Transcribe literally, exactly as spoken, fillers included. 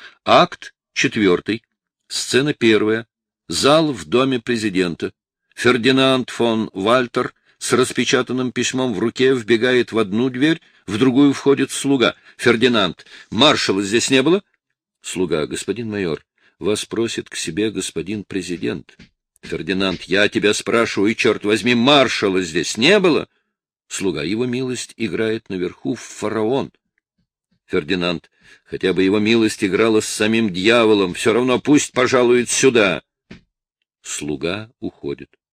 Акт четвертый. Сцена первая. Зал в доме президента. Фердинанд фон Вальтер с распечатанным письмом в руке вбегает в одну дверь, в другую входит слуга. Фердинанд: маршала здесь не было? Слуга: господин майор, вас просит к себе господин президент. Фердинанд: я тебя спрашиваю, и, черт возьми, маршала здесь не было? Слуга: его милость играет наверху в фараон. Фердинанд: хотя бы его милость играла с самим дьяволом, все равно пусть пожалует сюда. Слуга уходит.